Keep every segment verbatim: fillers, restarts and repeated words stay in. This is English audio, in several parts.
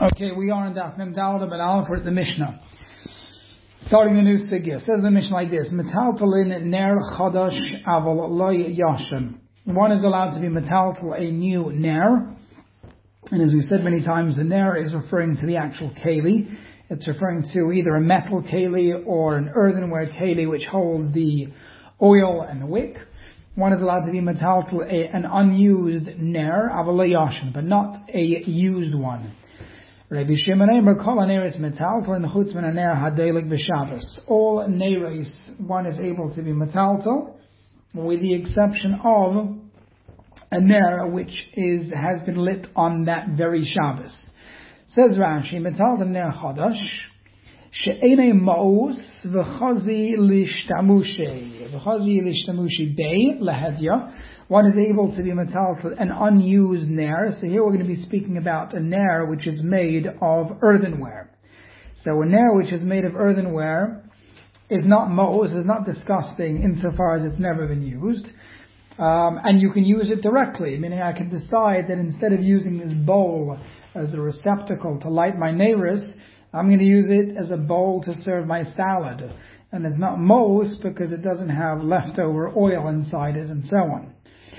Okay, we are in Daf Mem Daled but Aleph at the Mishnah. Starting a new sugya. Says the Mishnah like this: Metaltalin ner chadash aval lo yashan. One is allowed to be metaltal a new ner, and as we said many times, the ner is referring to the actual keli. It's referring to either a metal keli or an earthenware keli which holds the oil and the wick. One is allowed to be metaltal a, an unused ner aval lo yashan, but not a used one. Rabbi Shimon Eimer kol haneris metaltal and chutz min haner hadelik b'Shabbos. All neris one is able to be metaltal, with the exception of a ner which is has been lit on that very Shabbos. Says Rashi, metaltal ner chadash she'enei ma'us v'chazi lishtamushi v'chazi lishtamushi bei lehedya. One is able to be metaltal an unused ner. So here we're going to be speaking about a ner which is made of earthenware. So a ner which is made of earthenware is not ma'us, is not disgusting insofar as it's never been used. Um, and you can use it directly, meaning I can decide that instead of using this bowl as a receptacle to light my neris, I'm going to use it as a bowl to serve my salad. And it's not ma'us because it doesn't have leftover oil inside it and so on.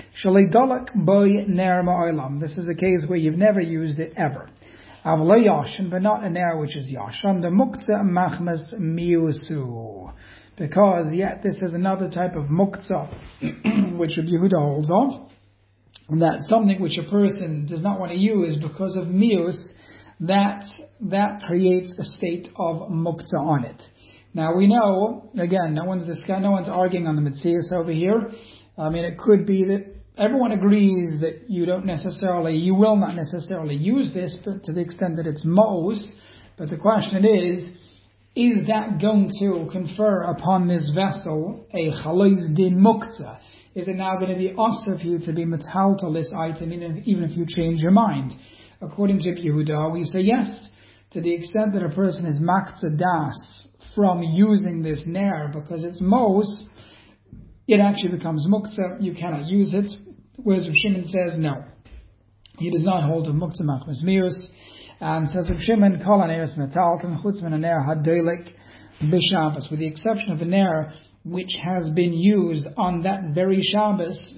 This is a case where you've never used it ever. But not a ner which is yashan. The muktzah machmas miusu. Because yet this is another type of muktzah which Rabbi Yehuda holds of. That something which a person does not want to use because of mius, that that creates a state of muktzah on it. Now we know, again, no one's discuss, no one's arguing on the Metzias over here. I mean, it could be that everyone agrees that you don't necessarily, you will not necessarily use this, but to the extent that it's ma'us. But the question is, is that going to confer upon this vessel a chalois din muktzah? Is it now going to be also for you to be metaltal this item, even if you change your mind? According to Yehuda, we say yes, to the extent that a person is maktzah das from using this ner because it's ma'us, it actually becomes muktzah, you cannot use it. Whereas Rav Shimon says no. He does not hold of muktzah machmas mius, and says Rav Shimon kol haneris metaltal chutz min haner hadelik b'Shabbos, with the exception of a ner which has been used on that very Shabbos,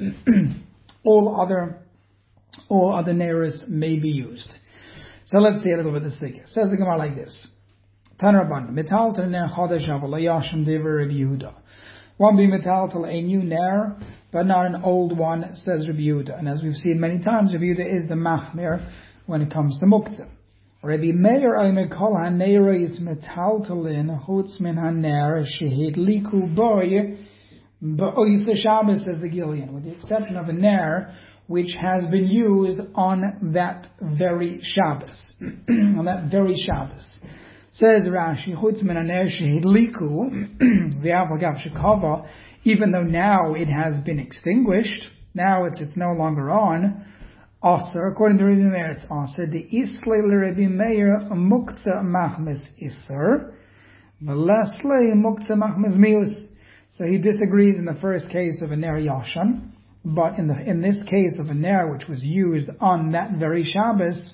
all other all other neris may be used. So let's see a little bit of the sikh. Says the Gemara like this: Tanraban metaltal ner chodesh aval lo yashan dever Rabbi Yehuda. One be metaltal a new ner, but not an old one, says Rabbi Yehuda. And as we've seen many times, Rabbi Yehuda is the machmir when it comes to muktzah. Rabbi Meir oimer kol haneris metaltalin chutz min haner shehidliku boy ba'oyse Shabbos, says the Gillian, with the exception of a ner which has been used on that very Shabbos, on that very Shabbos. Says Rashi, chutz min haner shehidliku v'avagav shekava, even though now it has been extinguished, now it's it's no longer on. Aser, according to Rabbi Meir, it's aser. The islay Rabbi Meir muktzah machmes iser, v'leslay muktzah machmes mius. So he disagrees in the first case of a ner yashan, but in the in this case of a ner which was used on that very Shabbos,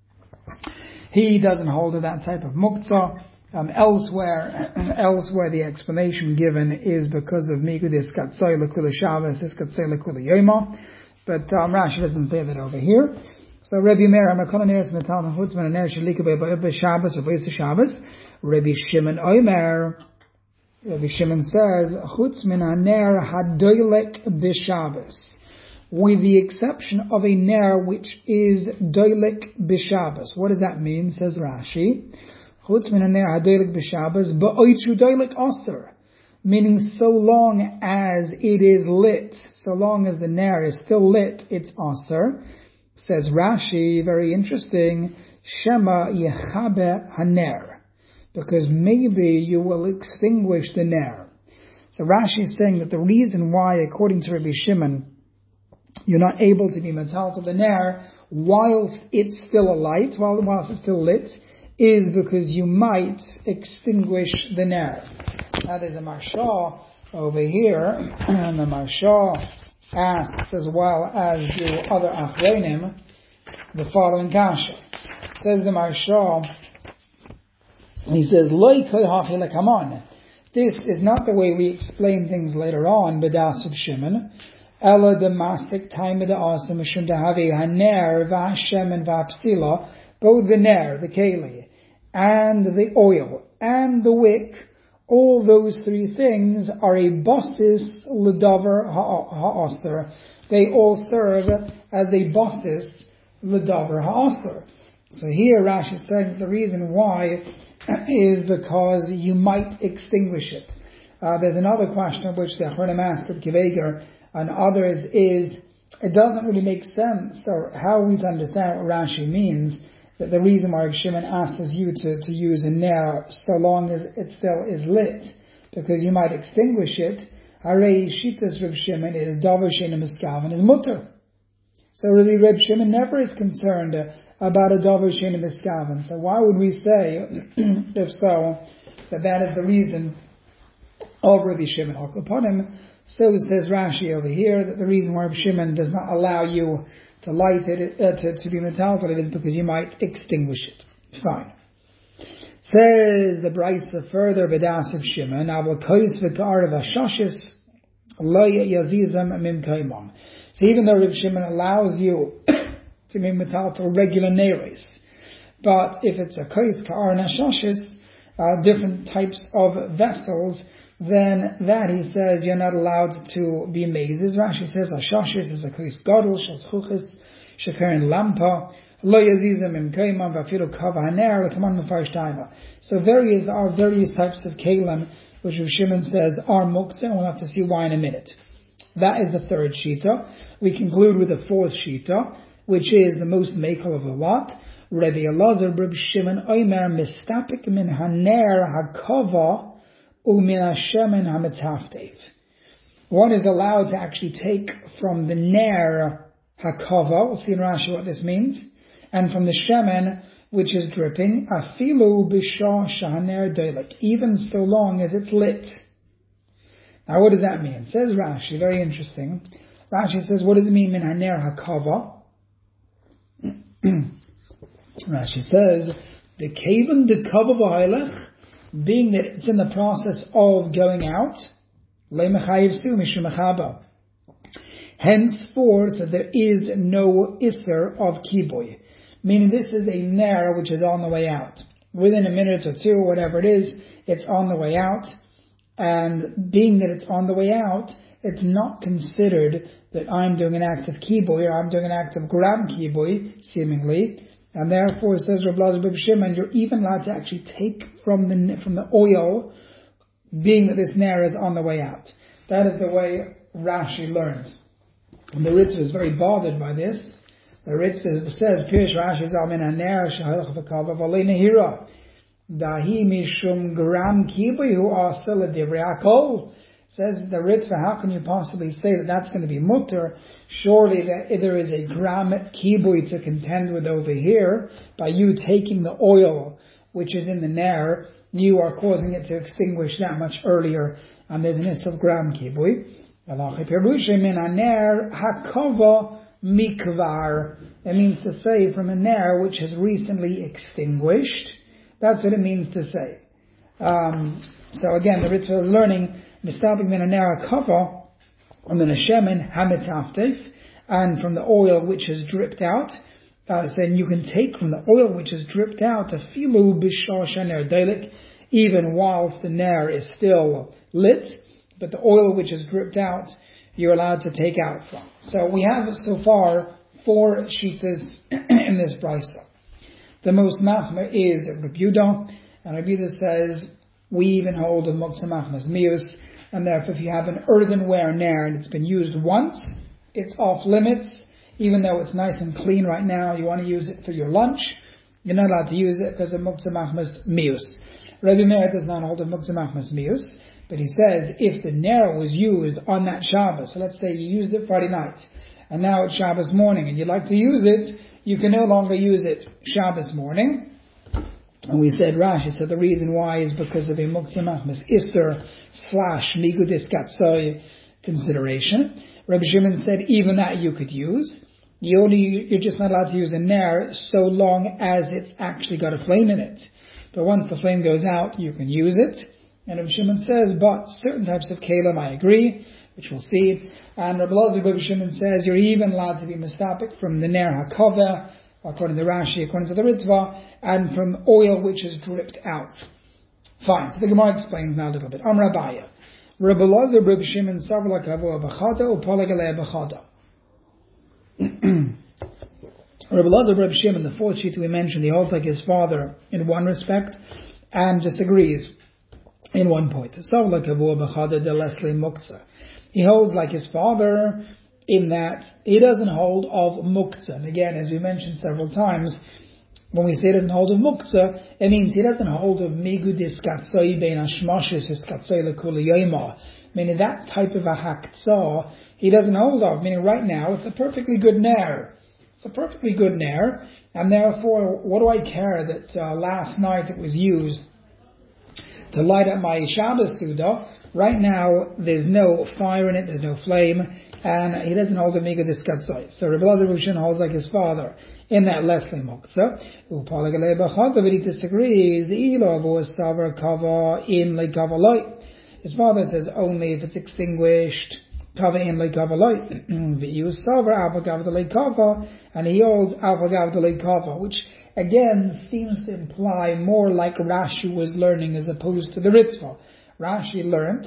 he doesn't hold of that type of muktzah. Um, elsewhere, elsewhere the explanation given is because of migudis katzay lekula Shabbos, is katzay lekula yoma. But um, Rashi doesn't say that over here. So Rabbi Meir, Amakonaneris metal chutz min haner sheliku b'Shabbos or b'Yis Shabbos. Rabbi Shimon Omer, Rabbi Shimon says chutz min haner hadoilek b'Shabbos, with the exception of a ner which is doilek b'Shabbos. What does that mean? Says Rashi, chutz min haner hadoilek b'Shabbos ba'oitzu doilek aser. Meaning, so long as it is lit, so long as the ner is still lit, it's aser. Says Rashi, very interesting, Shema yechabe haner, because maybe you will extinguish the ner. So Rashi is saying that the reason why, according to Rabbi Shimon, you're not able to be metaltal the ner whilst it's still alight, while whilst it's still lit, is because you might extinguish the ner. Now there's a Marsha over here, and the Marsha asks, as well as the other Achronim, the following kasha. Says the Maharsha, he says, Loi koi hachi lekaman. This is not the way we explain things later on, B'das of Shimon. Ela de masik time de asa mishum de havi haner v'hashemen v'apsila, both the ner, the keli, and the oil, and the wick, all those three things are a basis l'davar ha'aser. They all serve as a basis l'davar ha'aser. So here Rashi is saying that the reason why is because you might extinguish it. Uh, there's another question which the Achronim asked of Kiveger and others is, it doesn't really make sense, or how are we to understand what Rashi means, that the reason why Shimon asks you to, to use a ner so long as it still is lit, because you might extinguish it. Harei Shitas Reb Shimon is Davar Sheina Miskaven is mutter. So really Reb Shimon never is concerned about a Davar Sheina Miskaven. So why would we say, if so, that that is the reason of Rabbi Shimon Haklaponim? So says Rashi over here that the reason why Reb Shimon does not allow you to light it, uh, to, to be metaltal, it is because you might extinguish it. Fine. Says the Brisa further, B'das of Shimon, Avol kois v'ka'ar v'shashis lo yazizam mim kaimam. So even though Reb Shimon allows you to be metaltal regular neres, but if it's a kois ka'ar v'shashis, uh, different types of vessels, then that he says you're not allowed to be mazes. Rashi says ashashis is a kois gadol shel zchuchis shekeren lampa lo yazizim im kaimam vafilu kava haner lekaman mefarish taima. So various there are various types of kalim which Rav Shimon says are muktzah, and we'll have to see why in a minute. That is the third shita. We conclude with the fourth shita, which is the most makel of the lot. Rabbi Elazar Reb Shimon Omer mistapik min haner hakava umin hashemen hametaftev. One is allowed to actually take from the ner hakava, we'll see in Rashi what this means, and from the shemen, which is dripping, afilu b'shah shahaner doilek, even so long as it's lit. Now what does that mean? It says Rashi, very interesting. Rashi says, what does it mean, min haner hakava? Rashi says, the kaven de kava v'hailech, being that it's in the process of going out, henceforth there is no isser of kiboy, meaning this is a ner which is on the way out. Within a minute or two, whatever it is, it's on the way out, and being that it's on the way out, it's not considered that I'm doing an act of kiboy or I'm doing an act of gram kiboy, seemingly. And therefore, says Rav Elazar Reb Shimon, you're even allowed to actually take from the from the oil, being that this ner is on the way out. That is the way Rashi learns. And the Ritva is very bothered by this. The Ritva says, Pirish Rashi zal min haner shehalach v'kava v'alei nehira dahi mishum gram kiboy hu asa l'divrei hakol. Says the Ritva, how can you possibly say that that's going to be mutter? Surely that there is a gram kibui to contend with over here. By you taking the oil which is in the ner, you are causing it to extinguish that much earlier, and there's an issue of gram kibui. Hakava mikvar. It means to say from a ner which has recently extinguished. That's what it means to say. Um, so again, the Ritva is learning Mistabik min haner hakava and min hashemen hametaftev, and from the oil which has dripped out, uh, saying you can take from the oil which has dripped out a filu b'shah shaner deilik, even whilst the ner is still lit, but the oil which has dripped out you're allowed to take out from. So we have so far four shitas in this brisa. The most machmer is Reb Yehuda, and Reb Yehuda says we even hold a muktzah machmas mius. And therefore, if you have an earthenware ner and it's been used once, it's off limits. Even though it's nice and clean right now, you want to use it for your lunch, you're not allowed to use it because of muktzah machmas mius. Rabbi Meir does not hold a muktzah machmas mius, but he says if the ner was used on that Shabbos, so let's say you used it Friday night, and now it's Shabbos morning, and you'd like to use it, you can no longer use it Shabbos morning. And we said, Rashi said the reason why is because of a muktzah machmas isser slash migudis katsoy consideration. Rabbi Shimon said even that you could use. You only, you're just not allowed to use a ner so long as it's actually got a flame in it. But once the flame goes out, you can use it. And Rabbi Shimon says, but certain types of kalim, I agree, which we'll see. And Rabbi Elazar Rabbi Shimon says you're even allowed to be mistapik from the ner hakaveh, according to Rashi, according to the Ritva, and from oil which is dripped out. Fine. So the Gemara explains now a little bit. Amar Abaya. Rabbi Elazar Rabbi Shimon savla kavua b'chada u'palagalei b'chada. Rabbi Elazar Rabbi Shimon, the fourth sheet we mentioned, he holds like his father in one respect and disagrees in one point. Savla kavua b'chada de lesli muktzah. He holds like his father in that he doesn't hold of muktzah. And again, as we mentioned several times, when we say he doesn't hold of muktzah, it means he doesn't hold of migudis katzoi bein hashmashis his katzoi lekula yoma. Meaning that type of a haktzah he doesn't hold of. Meaning right now it's a perfectly good ner. It's a perfectly good ner, and therefore, what do I care that uh, last night it was used to light up my Shabbos Suda? Right now, there's no fire in it, there's no flame, and he doesn't hold a migudis katzoi. So Rabbi Elazar Rabbi Shimon holds like his father in that lesli muktzah. Upalagalei b'chada, but he disagrees. The ilo was savar kava in like kavaloi. His father says only if it's extinguished. Kava in like kavaloi. V'yu savar avagav delei kava, and he holds avagav delei kava, which again seems to imply more like Rashi was learning as opposed to the Ritva. Rashi learnt,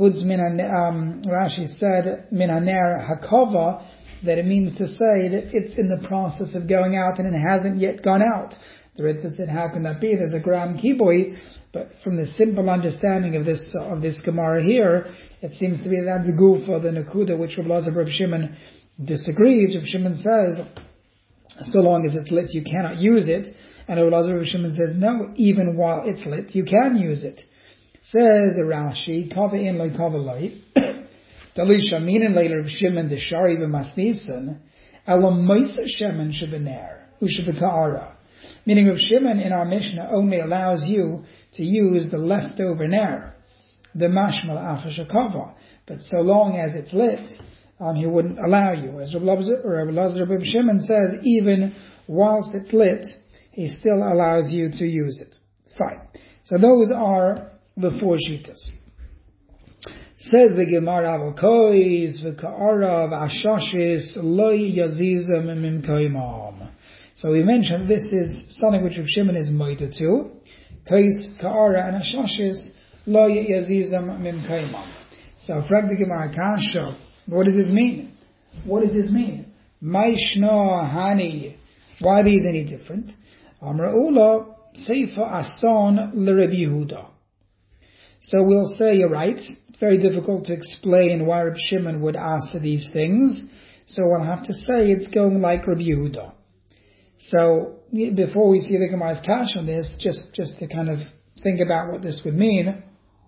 um, Rashi said, minaner hakava, that it means to say that it's in the process of going out and it hasn't yet gone out. The Ritva said, how can that be? There's a gram kibui, but from the simple understanding of this uh, of this Gemara here, it seems to be that that's a goof of the Nakuda, which Rabbi Elazar Rabbi Shimon disagrees. Rabbi Shimon says, so long as it's lit, you cannot use it. And Rabbi Elazar Rabbi Shimon says, no, even while it's lit, you can use it. Says the Rashi, kava in like kava light. Dalisha meaning later of Shimon the Shari v'masnisan, elam moisa shemen shebener ushebeka'ara. Meaning of Shimon in our Mishnah only allows you to use the leftover ner, the mashmal achashakava. But so long as it's lit, um, he wouldn't allow you. As Rabbi Elazar Rabbi Shimon says, even whilst it's lit, he still allows you to use it. Fine. So those are the four shitas. Says the Gemara, "Avokois v'ka'arav ashashis lo yazizam mimkaimam." So we mentioned this is something which Rav Shimon is moita to. Kois, ka'ara, and ashashis lo yazizam mimkaimam. So, frag the Gemara kasha. What does this mean? What does this mean? Maishna hani. Why are these any different? Amra ula seifa ason l'Rabbi Yehuda. So we'll say you're right. It's very difficult to explain why Rabbi Shimon would ask these things. So we'll have to say it's going like Rabbi Yehuda. So before we see the Gemara's cash on this, just, just to kind of think about what this would mean,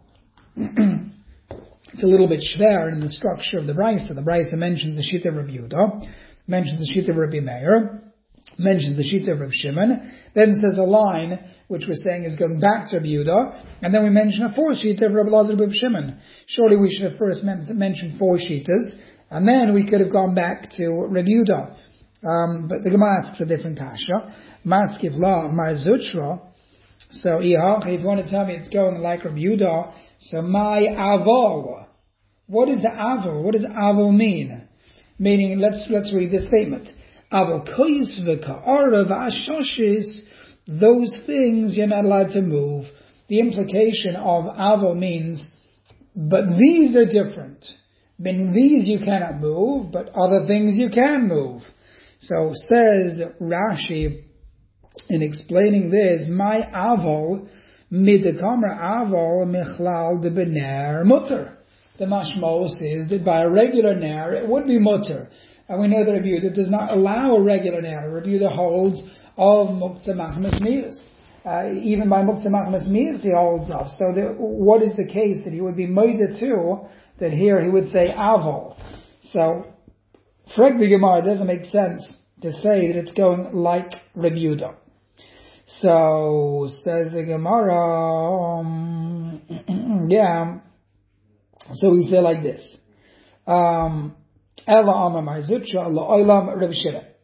it's a little bit schwer in the structure of the Brisa. The Brisa mentions the Shita of Rabbi Yehuda, mentions the Shita of Rabbi Meir, mentions the Shita of Rabbi Shimon, then says a line which we're saying is going back to Rabbi Yehuda, and then we mention a fourth Shita of Rabbi Elazar Rabbi Shimon. Surely we should have first mentioned four Shitas, and then we could have gone back to Rabbi Yehuda. Um, but the Gemara asks a different kasha. Maskiv la marzutra. So if you want to tell me it's going like Rabbi Yehuda, so my avol. What is the avol? What does avol mean? Meaning, let's let's read this statement. Avol kois v'ka'ara v'ashashis. Those things you're not allowed to move. The implication of avol means, but these are different. Meaning these you cannot move, but other things you can move. So says Rashi in explaining this, my avol midakamer avol michlal de bener mutter. The mashmos is that by a regular ner it would be mutter, and we know that Rabbi Yehuda does not allow a regular ner. Rabbi Yehuda holds of muktzah machmas miyus. Uh, even by muktzah machmas miyus he holds of. So the, what is the case that he would be moida to? That here he would say avol. So frag the Gemara, it doesn't make sense to say that it's going like Rabbi Yehuda. So says the Gemara, um, yeah. So we say like this: Ela Amar Marzutra LaOlam Rabbi Shimon.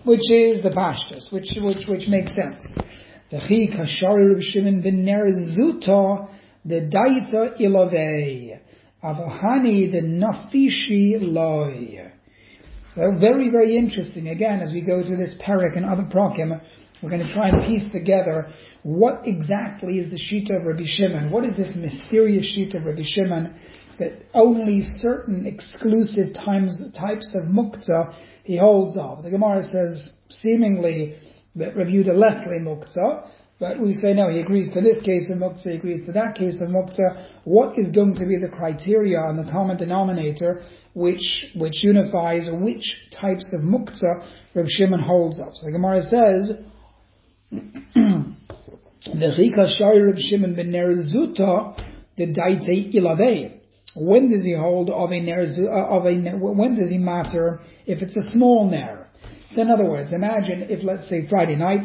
which is the pashtus, which which which makes sense. The chi kashari Reb Shimon ben Ner zuta the daita ilavei avahani the nafishi loy. So very, very interesting. Again, as we go through this parak and other prakim, we're going to try and piece together what exactly is the shita of Rabbi Shimon. What is this mysterious shita of Rabbi Shimon that only certain exclusive times, types of muktzah he holds of? The Gemara says seemingly that Rabbi Yehuda Leslie muktzah, but we say no, he agrees to this case of muktzah, he agrees to that case of muktzah. What is going to be the criteria and the common denominator which which unifies which types of muktzah Rabbi Shimon holds of? So the Gemara says, the chika shari Rabbi Shimon ben Ner zuta the daite ilavei. When does he hold of a ner of a when does he matter if it's a small ner? So in other words, imagine if, let's say, Friday night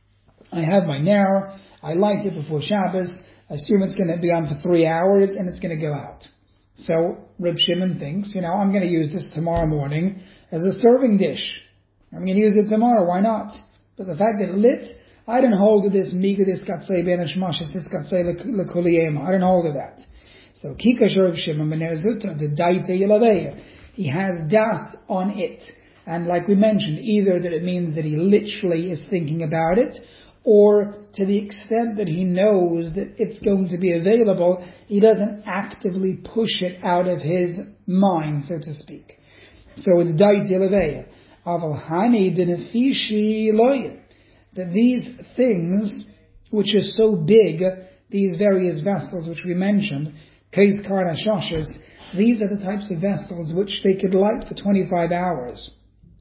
I have my ner, I light it before Shabbos, I assume it's going to be on for three hours and it's going to go out. So Reb Shimon thinks, you know, I'm going to use this tomorrow morning as a serving dish. I'm going to use it tomorrow, why not? But the fact that it lit, I didn't hold to this miga, this katsei ben hashmashis, this katsei lekuliyema. I didn't hold to that. So kikash Reb Shimon ben Ner zuta, the daite yilavei. He has das on it. And like we mentioned, either that it means that he literally is thinking about it, or to the extent that he knows that it's going to be available, he doesn't actively push it out of his mind, so to speak. So it's daite yilavei. Aval hani denefishi loy. That these things, which are so big, these various vessels which we mentioned, kais karna shoshes, these are the types of vessels which they could light for twenty-five hours.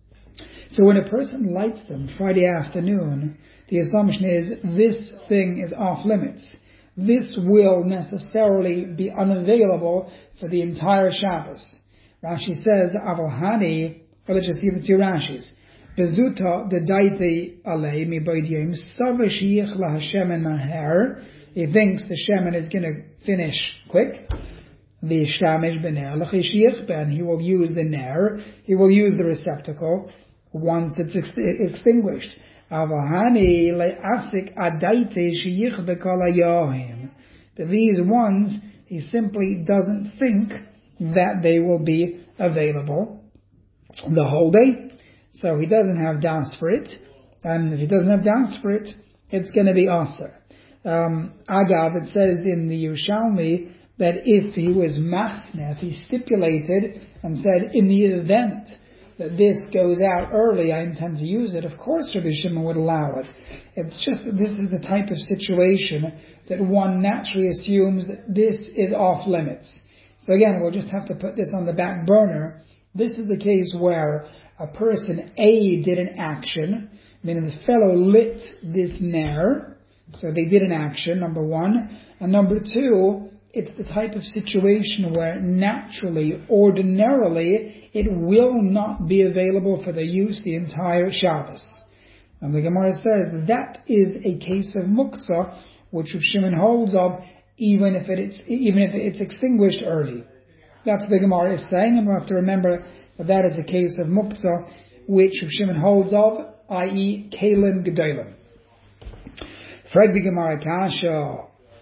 So when a person lights them Friday afternoon, the assumption is this thing is off limits. This will necessarily be unavailable for the entire Shabbos. Rashi says, Aval hani, or let's just see the two Rashis. Bezuta the daite alei mi boidyim savashiyich la hashemen maher. He thinks the shemen is going to finish quick. The shamish bener lachishiyich ben. He will use the ner. He will use the receptacle once it's ex- extinguished. Avahani le'asik adaite shiyich bekalayahim. But these ones, he simply doesn't think that they will be available the whole day. So he doesn't have das for it, and if he doesn't have das for it, it's going to be aser. Um, Agav, it says in the Yerushalmi that if he was masneh, if he stipulated and said, in the event that this goes out early, I intend to use it, of course Rabbi Shimon would allow it. It's just that this is the type of situation that one naturally assumes that this is off limits. So again, we'll just have to put this on the back burner. This is the case where a person A did an action, meaning the fellow lit this ner, so they did an action, number one, and number two, it's the type of situation where naturally, ordinarily, it will not be available for the use the entire Shabbos. And the Gemara says that is a case of muktzah, which Reb Shimon holds of, even if it's even if it's extinguished early. That's what the Gemara is saying, and we have to remember that that is a case of muktzah, which Reb Shimon holds of, that is, kalim gedolim. Frag the Gemara kasha.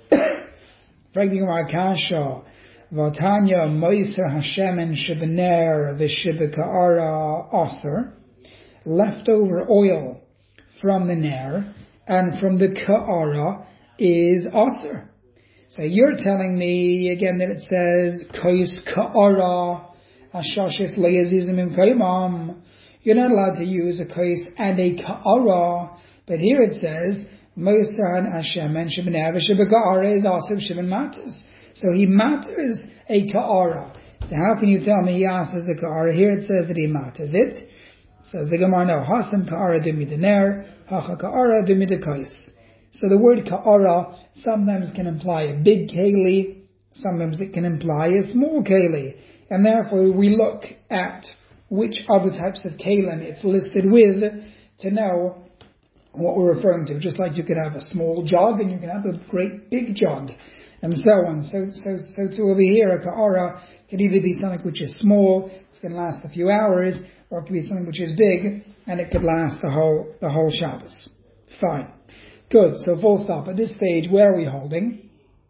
Frag the Gemara kasha. Vatanya moiser hashemen shebener v'shebeka'ara aser. Leftover oil from the ner and from the ka'ara is aser. So you're telling me again that it says kois ka'ara ashashes le'azizim im kaimam. You're not allowed to use a kois and a ka'ara, but here it says moiser hashemen shebener v'shebeka'ara is aser shemen matters. So he matters a ka'ara. So how can you tell me he asks a ka'ara? Here it says that he matters it. Says the Gemara, no, Hasan ka'ara dumidaner, hacha ka'ara dumidakais. So the word ka'ara sometimes can imply a big keli, sometimes it can imply a small keli. And therefore we look at which other types of kalim it's listed with to know what we're referring to. Just like you could have a small jug and you can have a great big jug. and so on. So, so, so to over here, a ka'ara can either be something which is small, it's going to last a few hours, or it could be something which is big, and it could last the whole, the whole Shabbos. Fine. Good. So full stop. At this stage, where are we holding?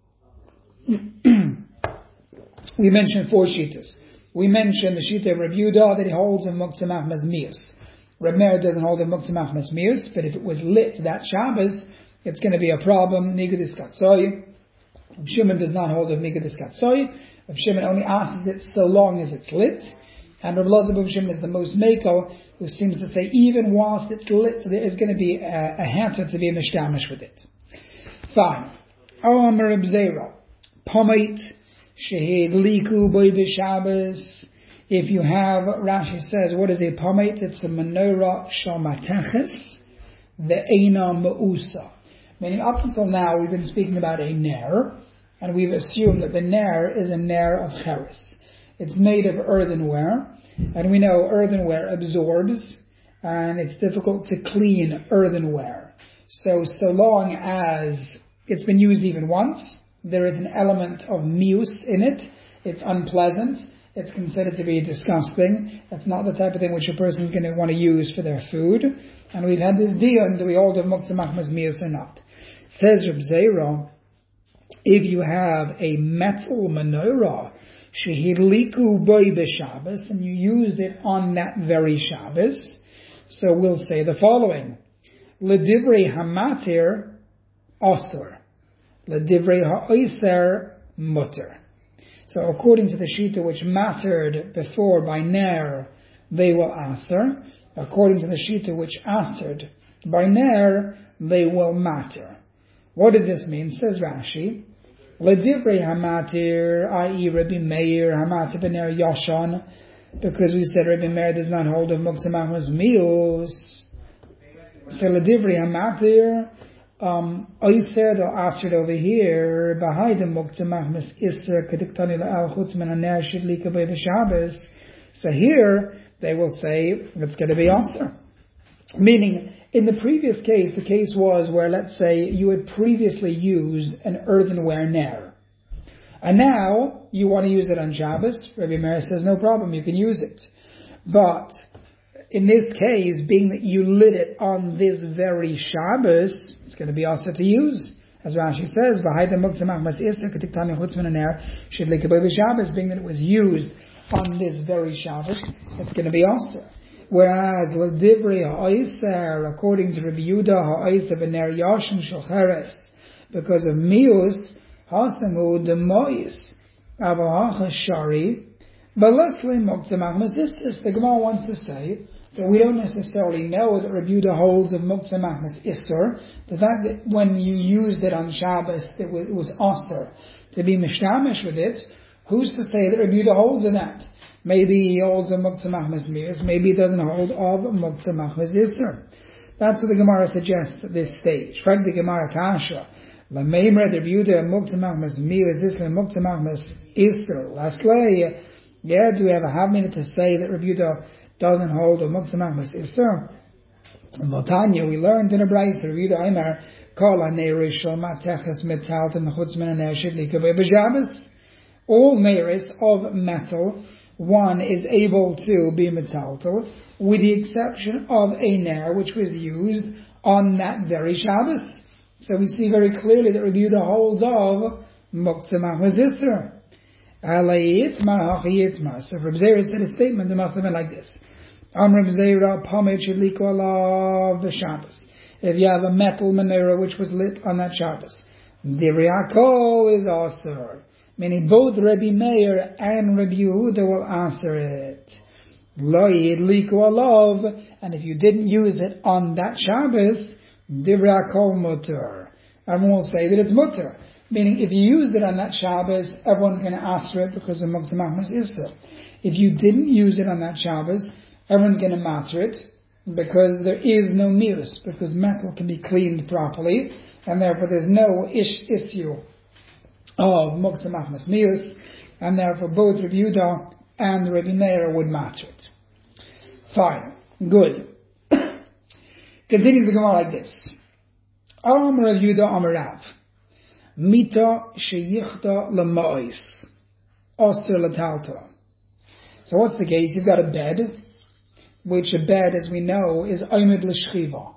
We mentioned four shitas. We mentioned the shita of Reb Yehuda that he holds in Muktzah Machmas Mius. Reb Meir doesn't hold in Muktzah Machmas Mius, but if it was lit that Shabbos, it's going to be a problem. Nigudis Katsoy. Reb Shimon does not hold of Nigudis Katsoy. Reb Shimon only asks it so long as it's lit. And Reb Elazar ben Shimon is the most makel, who seems to say even whilst it's lit, there is going to be a, a hatter to be mishtamish with it. Fine. Omer Reb Zera. Pomait. Shehid liku boy b'Shabbos. If you have, Rashi says, what is a pomait? It's a menorah shalmateches, the eina meusa. Meaning, up until now, we've been speaking about a ner, and we've assumed that the ner is a ner of cheres. It's made of earthenware, and we know earthenware absorbs, and it's difficult to clean earthenware. So, so long as it's been used even once, there is an element of mius in it. It's unpleasant. It's considered to be disgusting. It's not the type of thing which a person is going to want to use for their food. And we've had this dion, do we hold of Muktzah Machmas Mius or not? Says Reb Zera, if you have a metal menorah, shehidliku boy b'Shabbos, and you used it on that very Shabbos, so we'll say the following: L'divrei hamatir osur. L'divrei ha'oser mutter. So according to the shita which mattered before by ner, they will aser. According to the shita which asered by ner, they will matter. What does this mean? Says Rashi, L'divrei hamatir, that is Rabbi Meir, hamatir b'ner yashan, because we said Rabbi Meir does not hold of Muktzah Machmas Mius. So L'divrei hamatir, Um, Oyser or Asher over here, behind the Muktzah Machmas Isser Kediktani La'al Chutz Min HaNer Shidlika B'Ei B'Shabbos. So here they will say it's going to be Asher. Meaning, in the previous case, the case was where, let's say, you had previously used an earthenware ner, and now you want to use it on Shabbos. Rabbi Meir says no problem, you can use it. But in this case, being that you lit it on this very Shabbos, it's going to be also to use. As Rashi says, being that it was used on this very Shabbos, it's going to be also. Whereas, according to Rabbi Yehuda, because of mius, hasamu the mois, shari, but Leslie Muktzah Machmas Isser, the Gemara wants to say that we don't necessarily know that Rabbi Yehuda holds of Muktzah Machmas Isser. The fact that when you used it on Shabbos, it was, it was Asr to be mishtamish with it. Who's to say that Rabbi Yehuda holds of that? Maybe he holds of Muktzah Machmas Mius. Maybe he doesn't hold of Muktzah Machmas Isser. That's what the Gemara suggests at this stage. Frag the Gemara Kasha. La Meimra Rabbi Yehuda Muktzah Machmas Mius Isser Muktzah Machmas Isser. Lastly, yeah, do we have a half minute to say that Rabbi Yehuda doesn't hold of Muktzah Machmas Isser? In Vatanya, we learned in a brayse, Rabbi Yehuda Aimer, Kol HaNeir Shel Mateches Metalten Chutz Min HaNer Shidlika B'Ei B'Shabbos. All neiris of metal, one is able to be metaltal, with the exception of a ner which was used on that very Shabbos. So we see very clearly that Rabbi Yehuda holds of Muktzah Machmas Isser. So if Reb Zera said a statement, it must have been like this: if you have a metal menorah which was lit on that Shabbos, the Riakol is Asr. Meaning both Rabbi Meir and Rabbi Yehuda will answer it. And if you didn't use it on that Shabbos, Divrei HaKol mutter. Everyone will say that it's mutter. Meaning, if you used it on that Shabbos, everyone's going to answer it because of Muktzah Machmas Isser. If you didn't use it on that Shabbos, everyone's going to matter it because there is no mius, because metal can be cleaned properly, and therefore there's no ish issue of Muktzah Machmas Mius, and therefore both Rabbi Yehuda and Rabbi Meir would match it. Fine. Good. Continues the Gemara like this. Am Rav Yehuda Am Rav. Mita sheyichta lema'is. Osir lataltala. So what's the case? You've got a bed, which a bed, as we know, is oimid l'shchiva.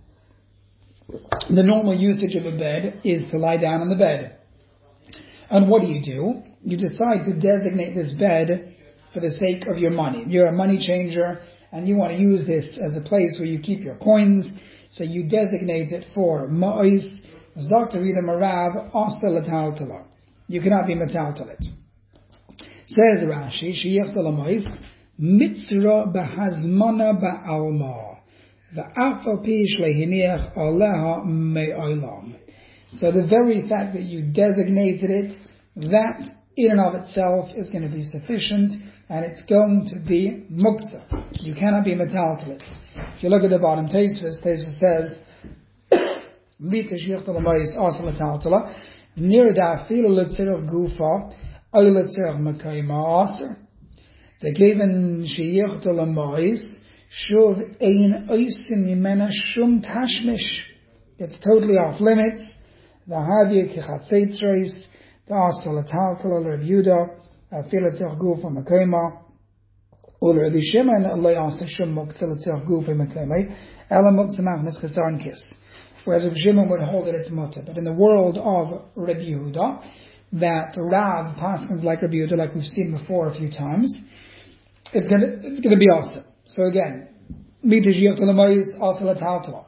The normal usage of a bed is to lie down on the bed. And what do you do? You decide to designate this bed for the sake of your money. You're a money changer, and you want to use this as a place where you keep your coins, so you designate it for ma'is, zaktarida marav, asa lataltala. You cannot be metaltalit. Says Rashi, sheyich ma'is, mitzra bahazmana ba'alma, va'afal pi shlehiniach aleha me'olam. So the very fact that you designated it, that in and of itself is going to be sufficient, and it's going to be muktzah. You cannot be metaltalit. If you look at the bottom, Tosfos, Tosfos says, Mita sheyich ma'is asa lataltala, nir da'afil letzirach gufa, oy letzirach mekayma aser. The given sheyich ma'is, shuv ein oisin mimena shum tashmish. It's totally off limits. The havya kichatzeitzreis, the asa lataltala l'Reb Yehuda, afil letzirach gufa mekayma, u'Reb Shimon lo yasa shum muktzah letzirach gufa mekayma, ela muktzah machmas chesarn kis. Whereas Reb Shimon would hold it, it's mutter. But in the world of Reb Yehuda, that Rav paskins like Reb Yehuda, like we've seen before a few times, it's going to it's going to be awesome. So again, mita sheyich l'mayis asa lataltala.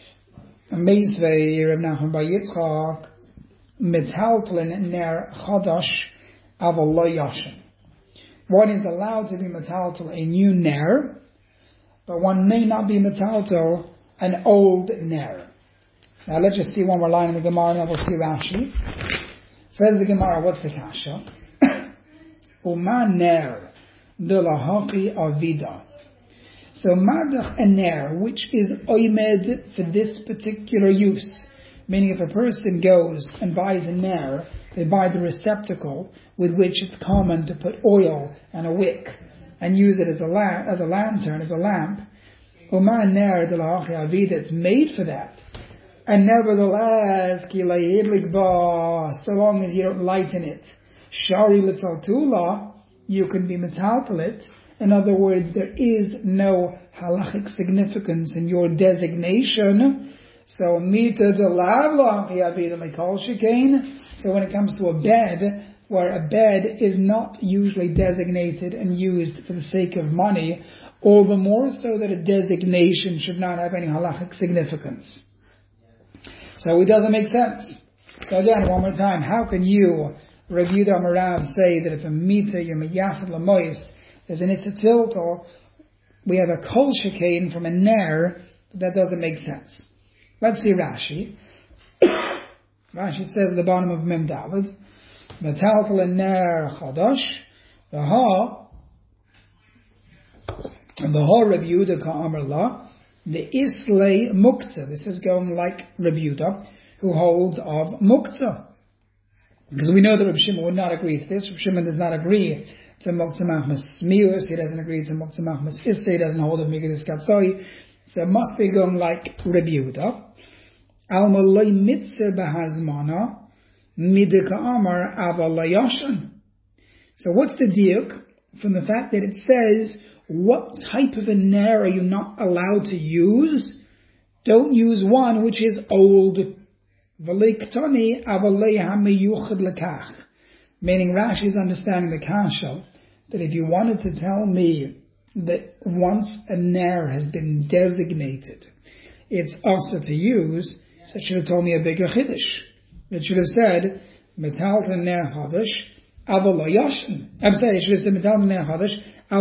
Meisvei Reb Nachman bar Yitzchak metaltlin ner chadash aval lo yashin. One is allowed to be metaltal a new ner, but one may not be metaltal an old ner. Now let's just see one more line in the Gemara, and then we'll see Rashi. Says the Gemara, what's the kasha? Uma ner de lahaki avida. So madach a ner, which is oimed for this particular use. Meaning if a person goes and buys a ner, they buy the receptacle with which it's common to put oil and a wick and use it as a lamp, as a lantern, as a lamp. Uma ner de lahaki avida, it's made for that. And nevertheless, so long as you don't lighten it, shari litzaltula, you can be metaltalit. In other words, there is no halachic significance in your designation. So mita delavla mikol shekain. So when it comes to a bed, where a bed is not usually designated and used for the sake of money, all the more so that a designation should not have any halachic significance. So it doesn't make sense. So again, one more time, how can you, Reb Yehuda Marav, say that if a mita you're meyachad lamois, there's an issa tiltal, we have a kol shekain from a ner, that doesn't make sense. Let's see Rashi. Rashi says at the bottom of Mem David, metaltal ner chadash, the ha, the ha Reb Yehuda ka'amar la, the Islay Muktzah. This is going like Reb Yehuda, who holds of Muktzah. Because we know that Reb Shimon would not agree to this. Reb Shimon does not agree to Muktzah Machmas Mius. He doesn't agree to Muktzah Machmas Issa. He doesn't hold of Migadis Katsoi. So it must be going like Reb Yehuda. Alma loy mitzah bahazmana midika amar avalayashan. So what's the diuk from the fact that it says, what type of a ner are you not allowed to use? Don't use one which is old. Meaning Rashi is understanding the kasha, that if you wanted to tell me that once a ner has been designated, it's also to use, so it should have told me a bigger chiddush. It should have said, metal ner chadash, aval lo yashin. I'm sorry, it should have said metal ner chadash, but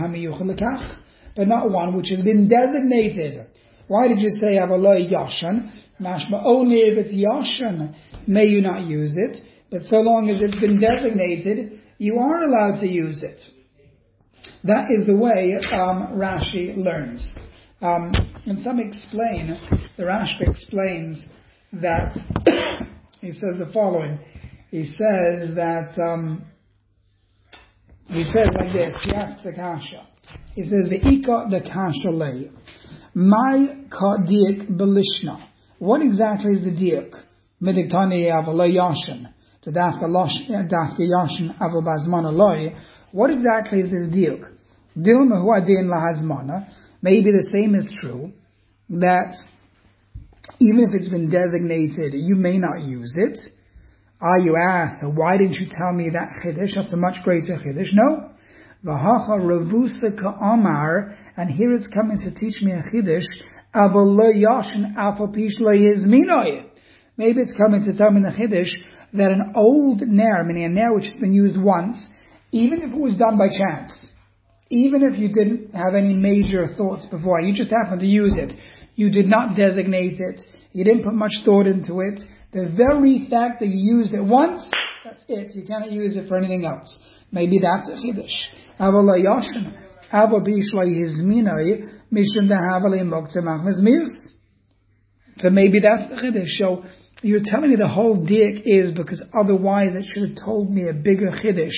not one which has been designated. Why did you say avaloi yashan? Mashma, only if it's yashan may you not use it, but so long as it's been designated, you are allowed to use it. That is the way um, Rashi learns. Um, and some explain, the Rashi explains that, he says the following, he says that, um, He says like this, he asks the kasha. He says, Ve'ika the kasha lei. My ka diak belishna. What exactly is the diak? Midiktani aval yashin. To dafka yashin aval bazmana loy. What exactly is this diuk? Dilma hu adin lahazmana. Maybe the same is true, that even if it's been designated, you may not use it. Ah, you ask, so why didn't you tell me that chiddush? That's a much greater chiddush. No. V'hacha ravusa ka'amar, and here it's coming to teach me a chiddush. Aval lo yashin alfa pish lo yizminoi. Maybe it's coming to tell me in the chiddush that an old ner, meaning a ner which has been used once, even if it was done by chance, even if you didn't have any major thoughts before, you just happened to use it, you did not designate it, you didn't put much thought into it, the very fact that you used it once, that's it, you cannot use it for anything else. Maybe that's a chiddush. Aval yashin, aval bishla yizminoi, mishum dehavali moktzeh machmas mius. So maybe that's the chiddush. So you're telling me the whole diak is because otherwise it should have told me a bigger chiddush.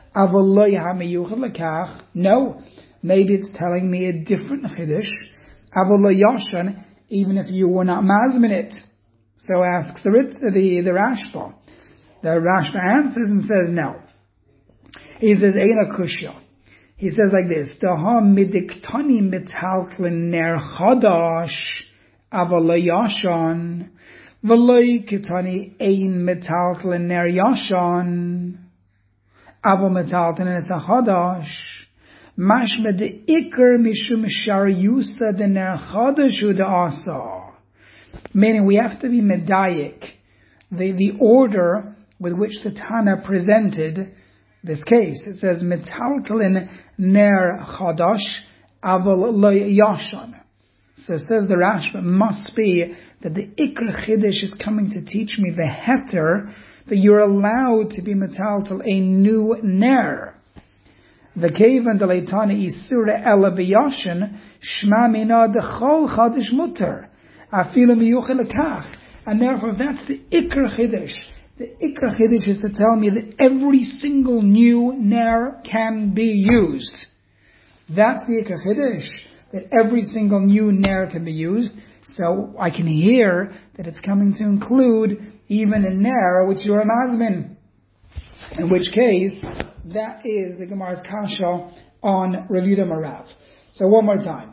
No, maybe it's telling me a different chiddush. Yashan, even if you were not mazmin it. So asks the the the Rashba. The Rashba answers and says no. He says Eina Kushya. He says like this: Daha midiktani mitalklin ner chadash aval yashan v'loy kitani ein mitalklin ner yashan. Avo metalten and it's a chadash. Mashma de ikar mishum shar yusa de ner chadashu de asa. Meaning we have to be medayik. The, the order with which the Tana presented this case. It says metalten ner chadash aval lo yashan. So it says the Rashba must be that the ikar chiddush is coming to teach me the heter, that you're allowed to be metaltal a new ner. The kevan de leitana isura ela b'yashin shma mina dechol chadish mutter afilu miyuchel lekach. And therefore that's the ikar chiddush. The ikar chiddush is to tell me that every single new ner can be used. That's the ikar chiddush, that every single new ner can be used. So I can hear that it's coming to include even a ner which you are mazmin. In which case, that is the Gemara's kasha on Rav Yehuda Marav. So one more time.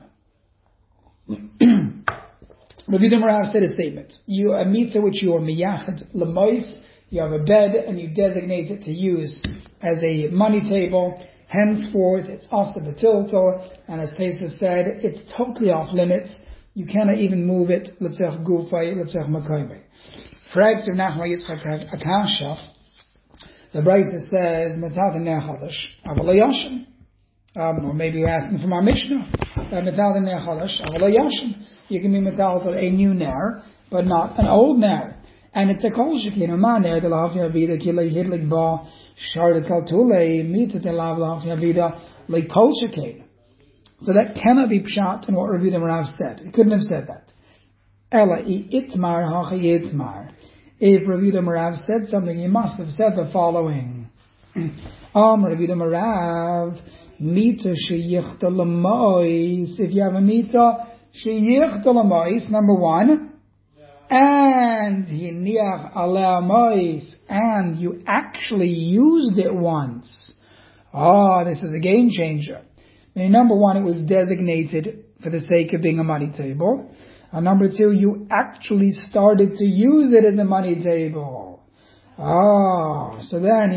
Rav Yehuda Marav said a statement. You a mitzvah which you are miyachad lemois. You have a bed and you designate it to use as a money table. Henceforth, it's asa b'tilto, and as Pesach said, it's totally off limits. You cannot even move it. L'tzech gufay, l'tzech makoymei. Fragt of Nachman Yitzchak Akasha, the Brisa says, Metalten ner chadash, aval yashin. Um, or maybe you're asking from our Mishnah, Metalten ner chadash, aval yashin. You can be metalten a new ner, but not an old ner. And it's a kol shekin, or ma ner, de lahav yavida, ki le hidlik ba, shar de kaltule, mita de lahav lahav yavida, le kol shekin. So that cannot be pshat in what Rav Yehuda Marav said. He couldn't have said that. Ela i itmar hacha yitmar. If Rav Yehuda Marav said something, he must have said the following. Am Rav Yehuda Marav, mita sheyichta l'mois. If you have a mita sheyichta l'mois, number one, and hiniach aleh mois, and you actually used it once. Ah, oh, this is a game changer. I mean, number one, it was designated for the sake of being a money table. And number two, you actually started to use it as a money table. Ah, so then,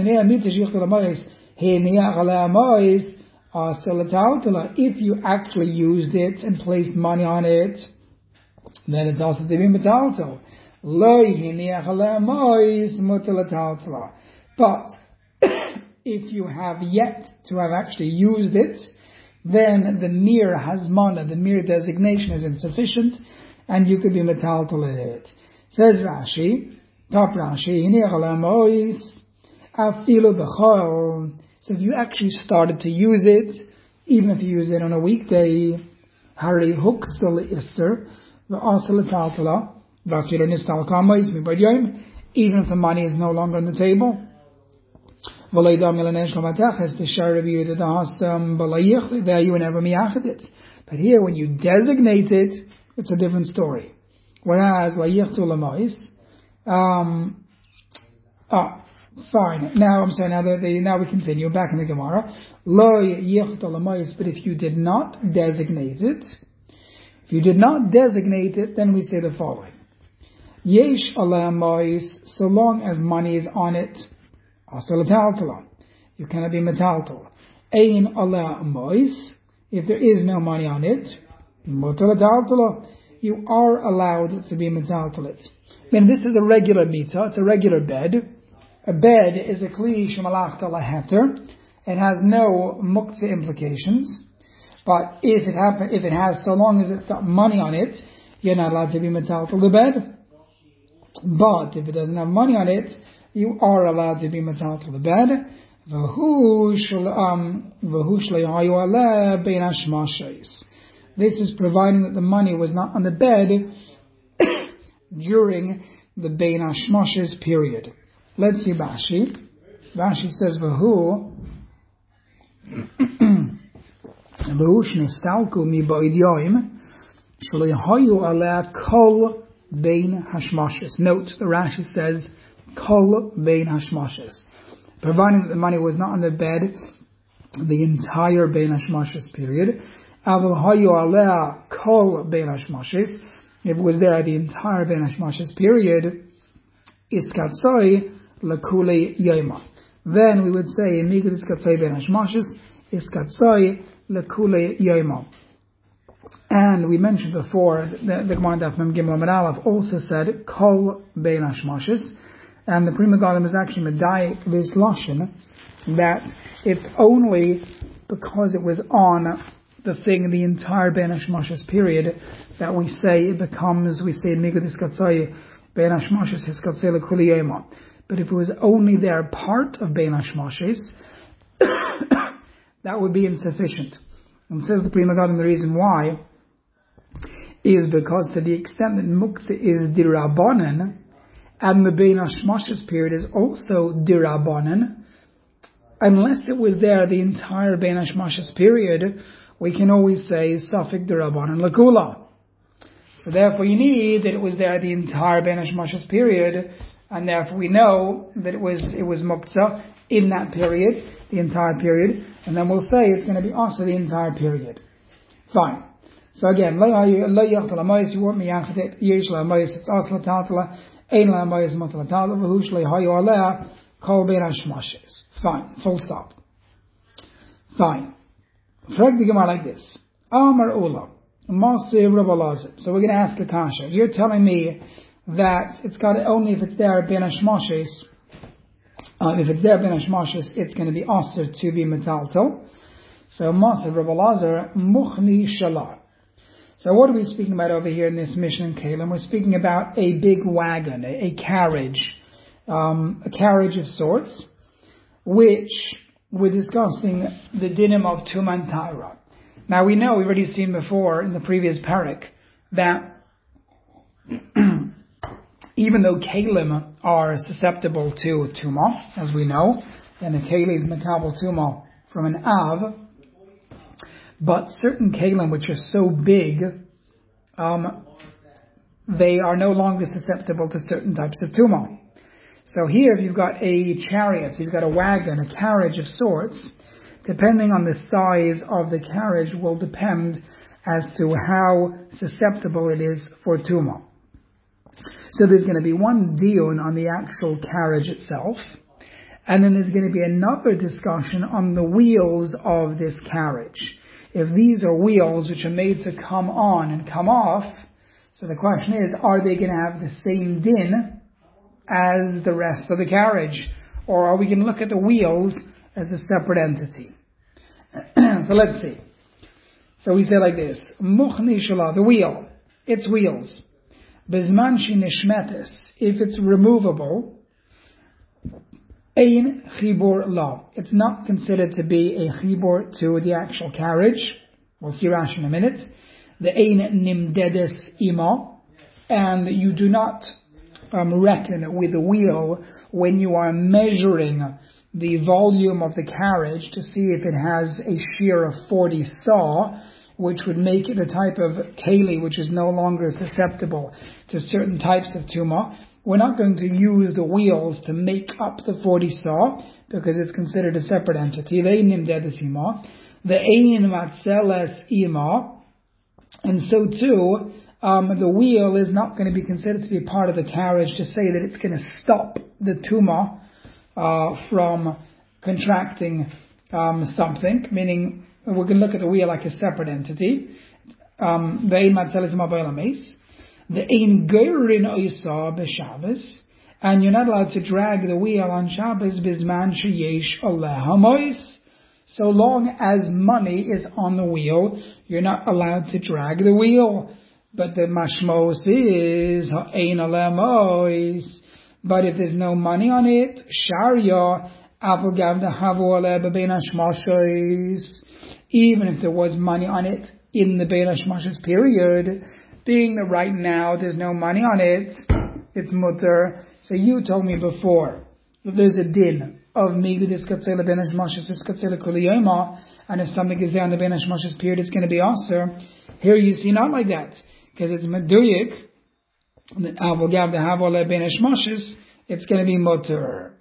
if you actually used it and placed money on it, then it's also to be metaltal. But if you have yet to have actually used it, then the mere hazmana, the mere designation is insufficient, and you could be metaltal in it. Says Rashi, top Rashi, so if you actually started to use it, even if you use it on a weekday, hari hukzal isser, even if the money is no longer on the table. There you would never miyachid it. But here, when you designate it, it's a different story. Whereas, Um, ah, fine. Now, I'm sorry, now, the, the, now we continue back in the Gemara. Lo yichtal amayis, but if you did not designate it, if you did not designate it, then we say the following. Yesh ala amayis, so long as money is on it, asal taltala, you cannot be metaltal. Ein ala amayis, if there is no money on it, mutal taltala, you are allowed to be metaltalit. I mean, this is a regular mita, it's a regular bed. A bed is a kli shemalachta laheter. It has no muktzah implications. But if it happen, if it has, so long as it's got money on it, you're not allowed to be metaltal the bed. But if it doesn't have money on it, you are allowed to be metaltal the bed. This is providing that the money was not on the bed during the Bein Hashmoshes period. Let's see Rashi. Rashi says, Vahu Vahu shnestalku mi ba'id yoim shlo yahayu aleh kol Bein Hashmoshes. Note, the Rashi says, kol Bein Hashmoshes. Providing that the money was not on the bed the entire Bein Hashmoshes period. Aval hayu aleh kol Bein Hashmoshes. If it was there the entire Bein Hashmoshes period, iskatzoi lakule yoma. Then we would say, migud iskatzoi Bein Hashmoshes, iskatzoi lakule yoma. And we mentioned before, the, the Gemara Daf Mem Gimel Amud Aleph also said, kol Bein Hashmoshes. And the Pri Megadim is actually medayik this lashon, that it's only because it was on the thing the entire Bein Hashmoshes period that we say it becomes, we say migud iskatzoi Bein Hashmoshes iskatzoi lakuli yoma. But if it was only there part of Bein Hashmoshes, that would be insufficient. And says the Pri Megadim, the reason why is because to the extent that muktzah is dirabanan, and the Bein Hashmoshes period is also dirabanan, unless it was there the entire Bein Hashmoshes period, we can always say Safik Dirabanan Lakula. So therefore you need that it was there the entire Bein Hashmoshes period, and therefore we know that it was it was Muktzah in that period, the entire period, and then we'll say it's going to be also the entire period. Fine. So again, Lo Yachtal Amayis, you want me Yachdet, Yesh La Amayis, it's Asla Tatala, Ein La Amayis Mutala Tatala, Vahush Le Hayu Alea, Kol Bein Hashmoshes. Fine. Full stop. Fine. Frag the Gemara like this. Amar Ula, Masiv Rabbi Elazar. So we're going to ask a kasha. You're telling me that it's got to, only if it's there Bein Hashmoshes, uh, if it's there Bein Hashmoshes, it's going to be aser to be metaltal. So Masiv Rabbi Elazar, Muchni Shalar. So what are we speaking about over here in this Mishnah in Kalim? We're speaking about a big wagon, a, a carriage, um, a carriage of sorts, which we're discussing the dinim of Tuman Taira. Now we know, we've already seen before in the previous parak, that even though Kalim are susceptible to Tuma, as we know, and a Kali is Metabel Tuma from an Av, but certain Kalim which are so big, um, they are no longer susceptible to certain types of Tuma. So here, if you've got a chariot, so you've got a wagon, a carriage of sorts, depending on the size of the carriage will depend as to how susceptible it is for Tuma. So there's going to be one dion on the actual carriage itself, and then there's going to be another discussion on the wheels of this carriage. If these are wheels which are made to come on and come off, so the question is, are they going to have the same din as the rest of the carriage? Or are we going to look at the wheels as a separate entity? So let's see. So we say like this, Muchni Shalah, the wheel, its wheels. Bezman shi nishmetes, if it's removable, Ein chibur la. It's not considered to be a chibur to the actual carriage. We'll see Rashi in a minute. The ein nimdedes ima, and you do not um, reckon with the wheel when you are measuring the volume of the carriage to see if it has a shear of forty saw, which would make it a type of keli which is no longer susceptible to certain types of tuma. we're not going to use the wheels to make up the forty saw, because it's considered a separate entity. The ein matzeles ima, and so too, um, the wheel is not going to be considered to be a part of the carriage to say that it's going to stop the tuma uh, from contracting um, something, meaning we're going to look at the wheel like a separate entity. Um, the ein matzeles ima b'olameis. The ein geirin oisa b'Shabbos, and you're not allowed to drag the wheel on Shabbos bizman sheyesh aleha mois. So long as money is on the wheel, you're not allowed to drag the wheel. But the mashmos is ha'ein aleha mois. But if there's no money on it, sharia avol gavda havu aleh bebein hashmashos. Even if there was money on it in the bein hashmashos period, being that right now there's no money on it, it's mutter. So you told me before that there's a din of migdis katzela ben hashmashos katzela kuliyoma, and if something is there on the ben hashmashos period, it's going to be aser. Here you see not like that, because it's meduyik. Avogav the havole ben hashmashos, it's going to be mutter.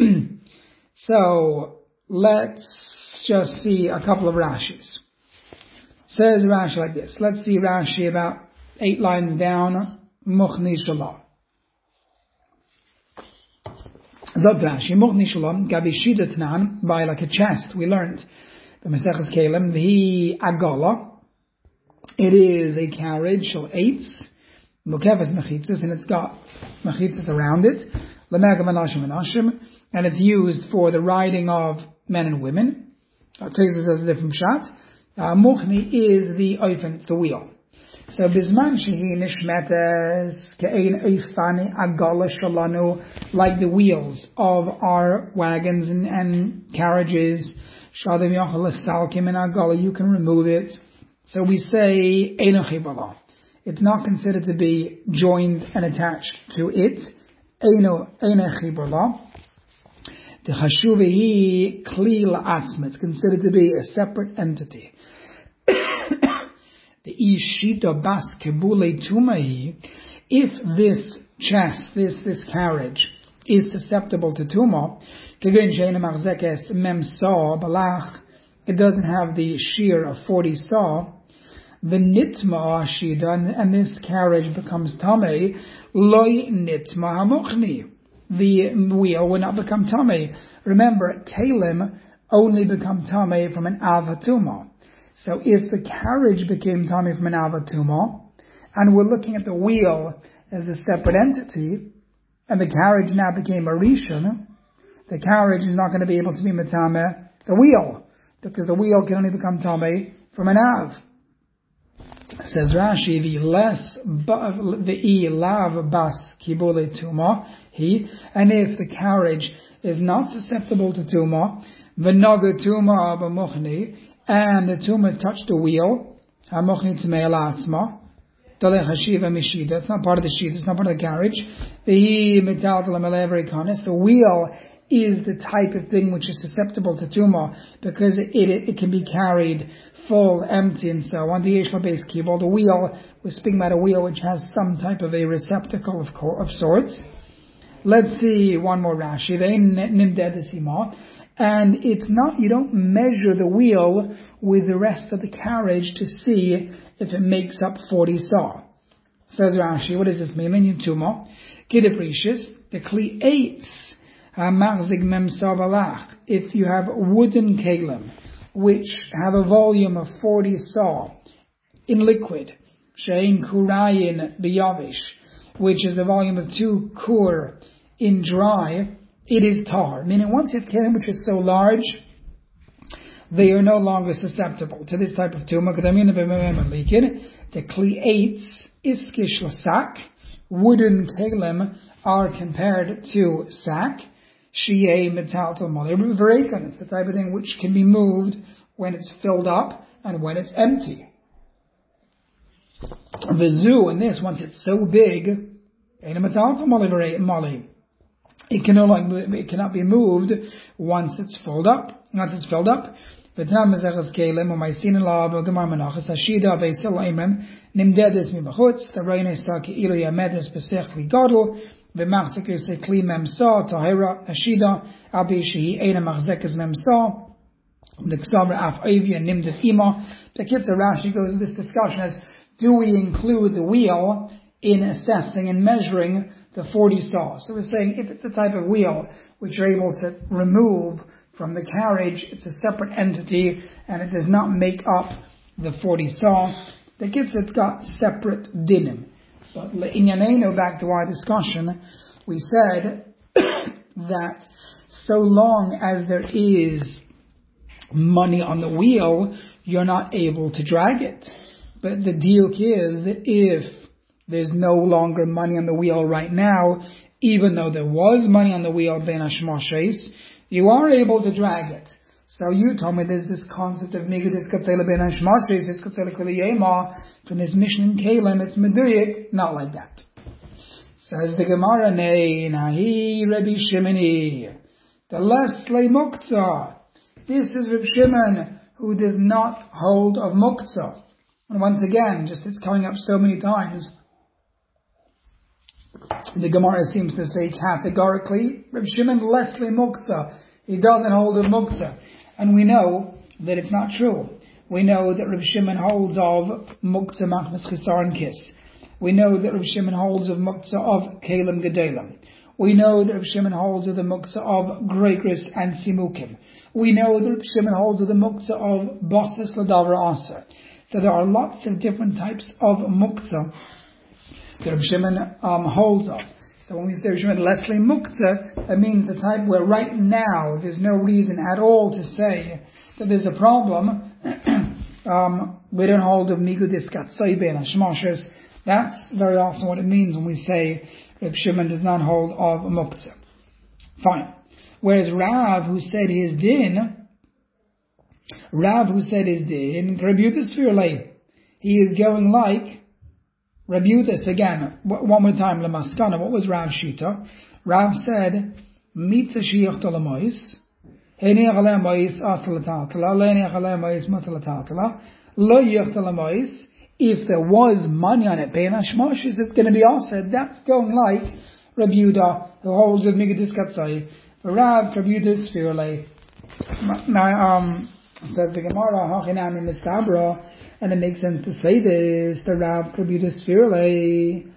So let's just see a couple of Rashis. Says Rashi like this. Let's see Rashi about eight lines down. Muchni shalom. Zot Rashi, Muchni shalom, gabi shida tnan, by like a chest. We learned the Maseches Kelem, v'hi agala. It is a carriage, shal eights, mukefes mechitzas, and it's got mechitzas around it, lemegam anashim anashim, and it's used for the riding of men and women. It takes us as a different shot. Uh, Muchni is the oifen, it's the wheel. So bizman shehi nishmetes ke'ein oifani agala shalanu, like the wheels of our wagons and, and carriages. Shadim yachal salkim and agala, you can remove it. So we say eino chibala. It's not considered to be joined and attached to it. Eino eino chibala. The hashuvehi kli la'atzma. It's considered to be a separate entity. The ishita bas kebule tumai, if this chest, this this carriage, is susceptible to tumah, mem saw balach, it doesn't have the shear of forty saw, the nitma ashida, and this carriage becomes tamei, loy nitma hamuchni, the wheel will not become tamei. Remember, kalim only become tamei from an avatuma. So if the carriage became tamei from an avatuma, and we're looking at the wheel as a separate entity, and the carriage now became a rishon, the carriage is not going to be able to be metame the wheel, because the wheel can only become tamei from an av. Says Rashi, the less the lav bas kibule tuma he, and if the carriage is not susceptible to tuma, v'naga tuma abamuchni, and the tumah touched the wheel, hamuchni tmei la'atzma, dalech hashiva mishida, it's not part of the sheet, it's not part of the carriage, v'hi metal l'melevri kanes, the wheel is the type of thing which is susceptible to tumah, because it, it, it can be carried full, empty, and so on. The yeshla base keyboard, the wheel, we're speaking about a wheel which has some type of a receptacle of, of sorts. Let's see one more Rashi. And it's not, you don't measure the wheel with the rest of the carriage to see if it makes up forty saw. Says Rashi, what does this mean? In Tumah, Kidaprecious, the Kli eights, Machzig Mem Savalach, if you have wooden kalim, which have a volume of forty saw in liquid, Shein Kurayin Biyavish, which is the volume of two kur in dry, it is tar. Meaning once you have kalim which is so large, they are no longer susceptible to this type of tumah. The kli eights iskish lasak, wooden kalim are compared to sack. Shi'e metal v'reikon. It's the type of thing which can be moved when it's filled up and when it's empty. V'zu, and this, once it's so big, it can no longer, it cannot be moved once it's filled up. Once it's filled up. V'tanam mezeches kelim u'maisin la b'gemar menachas hashida v'esil imem nimdedes mibachutz the reines taki ilu yamedes b'sech ligadol v'machzekes kli memsa tahira ashida abi shehi eina machzekes memsa. The Ksabra af Avia Nimdet Ima. The Kitza Rashi goes in this discussion as, do we include the wheel in assessing and measuring the forty saws? So we're saying if it's the type of wheel which you're able to remove from the carriage, it's a separate entity and it does not make up the forty saw. The Kitza, it's got separate dinim. But Inyaneno, back to our discussion, we said that so long as there is money on the wheel, you're not able to drag it. But the diuk is that if there's no longer money on the wheel right now, even though there was money on the wheel ben hashmashes, you are able to drag it. So you told me there's this concept of migudis katzela ben hashmashes, it's katzela kuliyema, from this mission in Kalim, it's meduyik, not like that. Says the Gemara, nei nahi Rabbi Shimoni, the less le muktzah. This is Reb Shimon, who does not hold of muktzah. And once again, just it's coming up so many times, the Gemara seems to say categorically, Reb Shimon leslie muktzah. He doesn't hold of muktzah. And we know that it's not true. We know that Reb Shimon holds of muktzah machmas chisar and kiss. We know that Reb Shimon holds of muktzah of kalim gedalim. We know that Reb Shimon holds of the muktzah of gregris and simukim. We know that Reb Shimon holds of the muktzah of basis l'davar asa. So there are lots of different types of muktzah that Reb Shimon um, holds of. So when we say Reb Shimon leslie muktzah, that means the type where right now there's no reason at all to say that there's a problem. um, we don't hold of migudis katzai ben hashmashes. That's very often what it means when we say Reb Shimon does not hold of muktzah. Fine. Whereas Rav, who said his din, Rav, who said his din, Rebutus Firle, he is going like Rebutus again. One more time, Lamaskana. What was Rav's shita? Rav said, Mitza shiach tolamois, Heniach alemois asalatatala, Leniach alemois matalatatala, Lo yiach tolamois. If there was money on it, bein hashmoshes, it's going to be also. That's going like Rebuta, who holds with Migdis Katzai. Rav Rebutus Firle. Um, says the Gemara, Hachinami Mistabra, and it makes sense to say this. The Rav Rebutus Firle.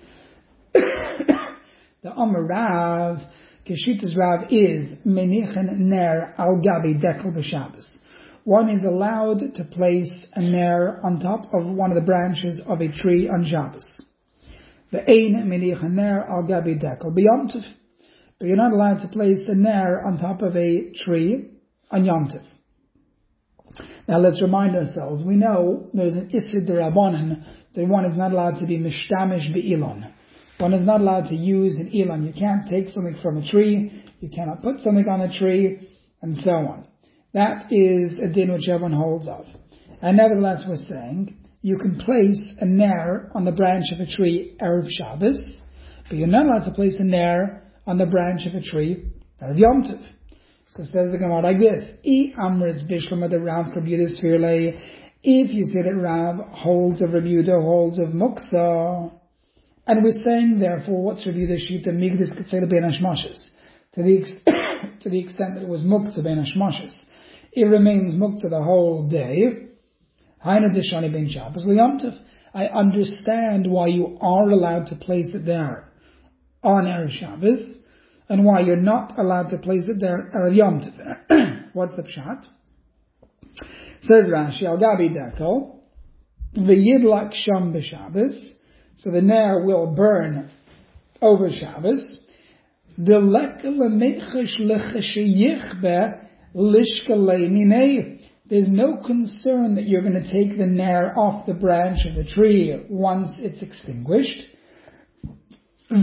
The Amar Rav, Keshitas Rav is Menichen Ner Al Gabi Dekel B'Shabbos. One is allowed to place a ner on top of one of the branches of a tree on Shabbos. The ein menich ner al gabi dekel b'Yom Tov. But you're not allowed to place a ner on top of a tree on Yom Tov. Now let's remind ourselves, we know there's an isid d'Rabbanan that one is not allowed to be mishtamish be'ilon. One is not allowed to use an ilon. You can't take something from a tree, you cannot put something on a tree, and so on. That is a din which everyone holds of. And nevertheless we're saying, you can place a ner on the branch of a tree Erev Shabbos, but you're not allowed to place a ner on the branch of a tree Erev Yom Tov. So says the Gemara like this, I amris bishlama the Rav Rebutus Firle, if you say that Rav holds of Rebuta, holds of Muktzah, and we're saying therefore, what's Rebuta Shita Migdis Katzela Ben Hashmashes? To the, ex- to the extent that it was Muktzah Ben Hashmashes. It remains muktzah the whole day. I understand why you are allowed to place it there on Erev Shabbos, and why you're not allowed to place it there Erev Yom Tov. What's the pshat? Says Rashi, Al Gabi Dekel, v'yidlak sham b'Shabbos, so the ner will burn over Shabbos. Delek lemechesh lechesheyichbe. There's no concern that you're going to take the ner off the branch of the tree once it's extinguished. And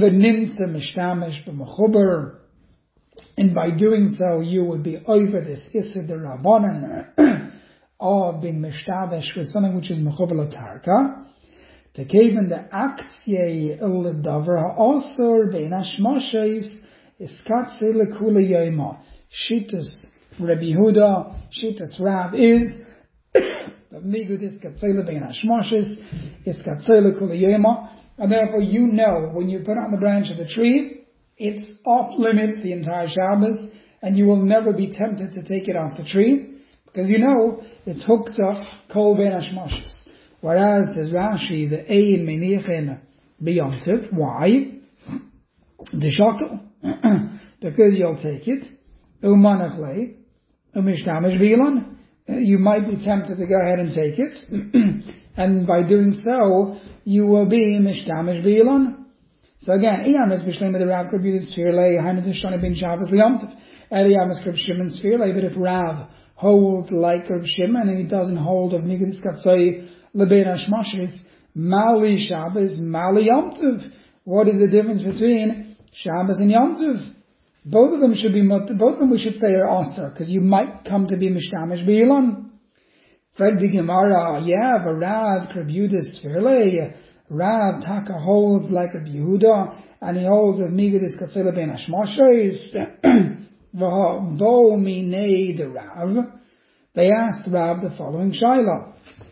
by doing so, you would be over this Issa de Rabbanan of being mishtavesh with something which is mechuber l'tarka. To even the aksye l'davar ha'asur bein hashmashes iskatse l'kula yoyma. Shitas Rabbi Yehuda, Shitas Rav is the migudis katzela bein hashmashes is katzela kula yema, and therefore you know when you put it on the branch of the tree, it's off limits the entire Shabbos, and you will never be tempted to take it off the tree, because you know it's hooked up kol ben hashmashos. Whereas, says Rashi, the ein menichin b'yontiv. Why? The shakel. Because you'll take it. Umanach lei. Umishtamish v'ilan. You might be tempted to go ahead and take it. And by doing so, you will be mishtamish v'ilan. So again, Iyam is b'shleim with the Rav Kribudis Sfir lei, Hainu Shana bin Shabbos liyomtiv. Eliyam is Krib Shimon Sfir lei, but if Rav holds like Krib Shimon and he doesn't hold of Migdis Katzoi Lebein Hashmashis, Mali Shabbos, Mali Yomtiv. What is the difference between Shabbos and Yomtiv? Both of them should be, both of them we should say are Aser, because you might come to be Mishtamish B'ilan. Fred the Gemara, yeah, but Rav Kribudis Sfir lei, Rav Taka holds like Rabbi Yehuda, and he holds of Migdis Katzoi Lebein Hashmashis. V'ho minei the Rav. They asked Rav the following Shaila.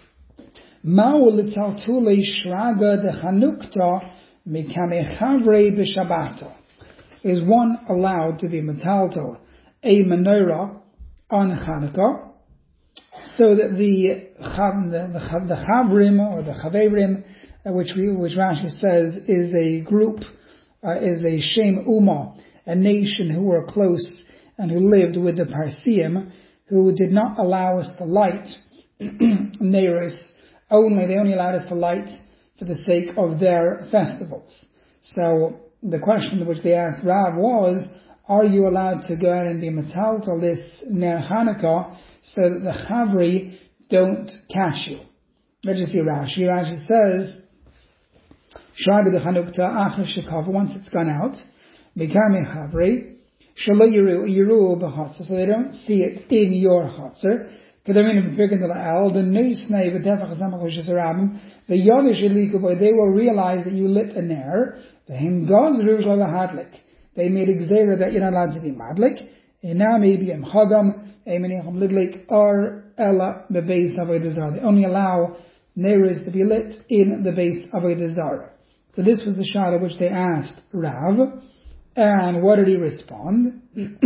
Ma'u l'taltulei shraga de Chanukta mikamechavre b'Shabbato. Is one allowed to be metaltal a menorah on Chanukah, so that the the, the, the Chavrim or the Chaverim, which we, which Rashi says is a group, uh, is a Shem Ummah, a nation who were close and who lived with the Parsiim, who did not allow us to light Neiros. Only, they only allowed us to light for the sake of their festivals. So, the question which they asked Rav was, are you allowed to go out and be metaltal this Ner Hanukkah so that the Chavri don't catch you? Let's just see Rashi. Rashi says, Shraga de Chanukta Achar Shekava, once it's gone out, Mikame Chavri, Shalo Yiru Yiru B'Chatzah, so they don't see it in your Chatzah. The Yodish Elikuboy, they will realize that you lit a ner. The Hingaz Rujla Hadlik. They made exera that you're not allowed to be madlik. And now maybe I'm Chagam, Eminecham Lidlik, or Ella, the base of a desire. They only allow neres to be lit in the base of a desire. So this was the shara which they asked Rav. And what did he respond?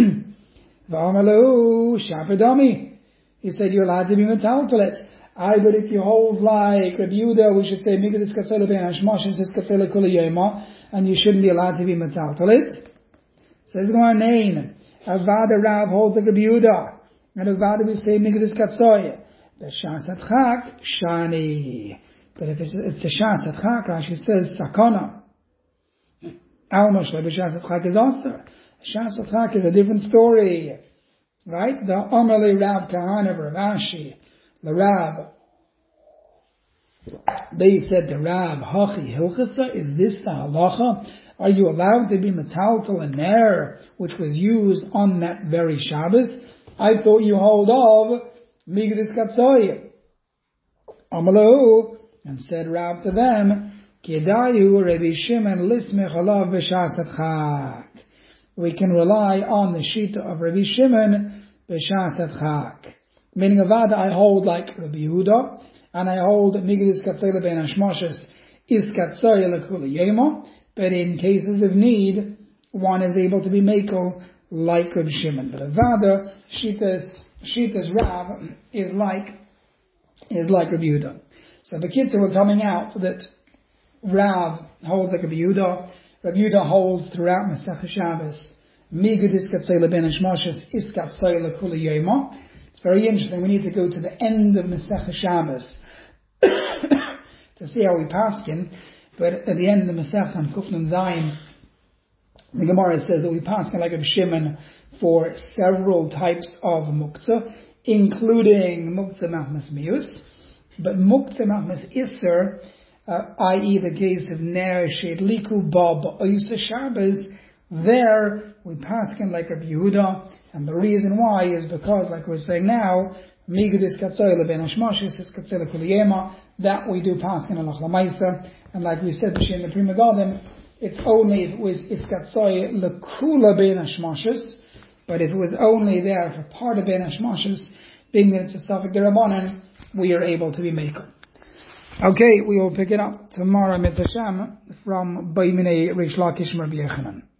V'amalu Shapidami. He said, you're allowed to be metaltalit. I, but if you hold like Rabbi Yehuda, we should say, Migdis Katzoi Lebein Hashmashis is Katzoi Lekula Yoma, and you shouldn't be allowed to be metaltalit. Says the Gemara, Nein, Avada Rav holds like Rabbi Yehuda, and Avada we say Migdis Katzoi. The Shas Atchak, Shani. But if it's, it's a Shas Atchak, Rashi says, Sakana. Almost like Shas Atchak is also. Shas Atchak is a different story. Right? The Amalei Rav Kahana of Rav Ashi, the Rab, they said to Rab, Hachi Hilchasa, is this the halacha? Are you allowed to be metaltal and ner, which was used on that very Shabbos? I thought you hold of Migdis Katzoi. Amalahu, and said Rab to them, Kedayu Rabbi Shimon lismech alav b'shas atchak. We can rely on the shita of Rabbi Shimon b'shas atchak. Meaning Avada, I hold like Rabbi Yehuda, and I hold Migdis Katzoi Lebein Hashmashis is Katzoi Lekula Yema, but in cases of need, one is able to be Mekel like Rabbi Shimon. But Avada, Shitas, Shitas Rav is like, is like Rabbi Yehuda. So the kids were coming out that Rav holds like Rabbi Yehuda, Rabbi Yehuda holds throughout Masechah Shabbos, Migdis Katzoi Lebein Hashmashis is Katzoi Lekula Yema. It's very interesting. We need to go to the end of Masechah Shabbos to see how we paskin. But at the end of the Masechah on Kufnun Zayin, the Gemara says that we paskin like Rabbi Shimon for several types of muktzah, including muktzah machmas mius. But muktzah machmas iser, uh, that is the case of ner she'edliku ba ba'osa Shabbos, there we paskin like Rabbi Yehuda. And the reason why is because, like we're saying now, Migdis Katzoi Lebein Hashmashis is Katzoi Lekula Yema, that we do paskin alach lamaisa. And like we said in the Prima Gadim, it's only if it was is Katzoi Lekula Bein Hashmashis, but if it was only there for part of Bein Hashmashis, being that it's a Safek Derabanan, we are able to be makel. Okay, we will pick it up tomorrow, Mitzvah Hashem, from Baiminei Reish Lakish Rabbi Yechanan.